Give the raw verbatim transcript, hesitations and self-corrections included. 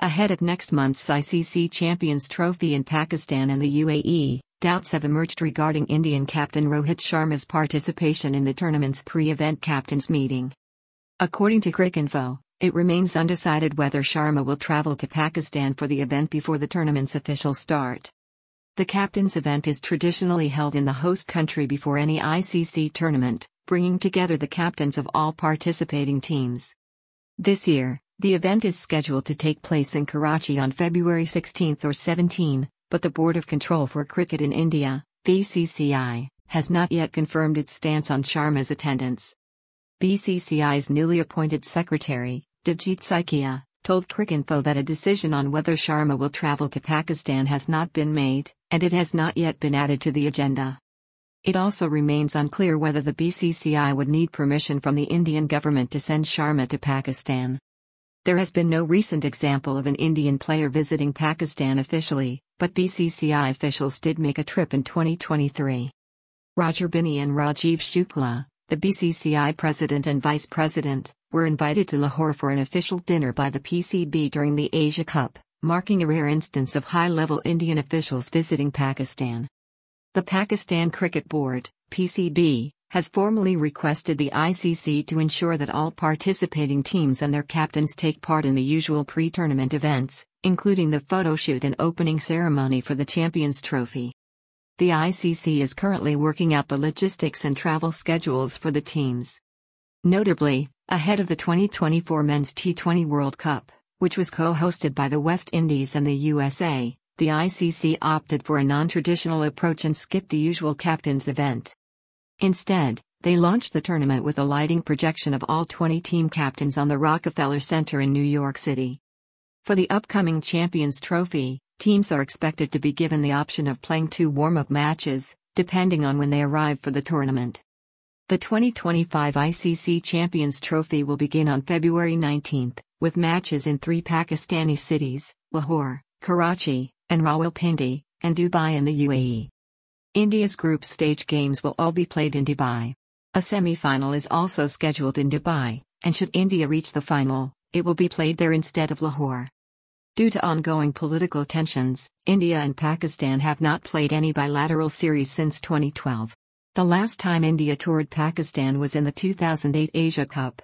Ahead of next month's I C C Champions Trophy in Pakistan and the U A E, doubts have emerged regarding Indian captain Rohit Sharma's participation in the tournament's pre-event captains meeting. According to Cricinfo, it remains undecided whether Sharma will travel to Pakistan for the event before the tournament's official start. The captains' event is traditionally held in the host country before any I C C tournament, bringing together the captains of all participating teams. This year, the event is scheduled to take place in Karachi on February sixteenth or seventeenth, but the Board of Control for Cricket in India, B C C I, has not yet confirmed its stance on Sharma's attendance. B C C I's newly appointed secretary, Devjit Saikia, told Cricinfo that a decision on whether Sharma will travel to Pakistan has not been made, and it has not yet been added to the agenda. It also remains unclear whether the B C C I would need permission from the Indian government to send Sharma to Pakistan. There has been no recent example of an Indian player visiting Pakistan officially, but B C C I officials did make a trip in twenty twenty-three. Roger Binny and Rajiv Shukla, the B C C I president and vice president, were invited to Lahore for an official dinner by the P C B during the Asia Cup, marking a rare instance of high-level Indian officials visiting Pakistan. The Pakistan Cricket Board, P C B, has formally requested the I C C to ensure that all participating teams and their captains take part in the usual pre-tournament events, including the photo shoot and opening ceremony for the Champions Trophy. The I C C is currently working out the logistics and travel schedules for the teams. Notably, ahead of the twenty twenty-four Men's T twenty World Cup, which was co-hosted by the West Indies and the U S A, the I C C opted for a non-traditional approach and skipped the usual captains event. Instead, they launched the tournament with a lighting projection of all twenty team captains on the Rockefeller Center in New York City. For the upcoming Champions Trophy, teams are expected to be given the option of playing two warm-up matches, depending on when they arrive for the tournament. The twenty twenty-five I C C Champions Trophy will begin on February nineteenth, with matches in three Pakistani cities, Lahore, Karachi, and Rawalpindi, and Dubai in the U A E. India's group stage games will all be played in Dubai. A semi-final is also scheduled in Dubai, and should India reach the final, it will be played there instead of Lahore. Due to ongoing political tensions, India and Pakistan have not played any bilateral series since twenty twelve. The last time India toured Pakistan was in the two thousand eight Asia Cup.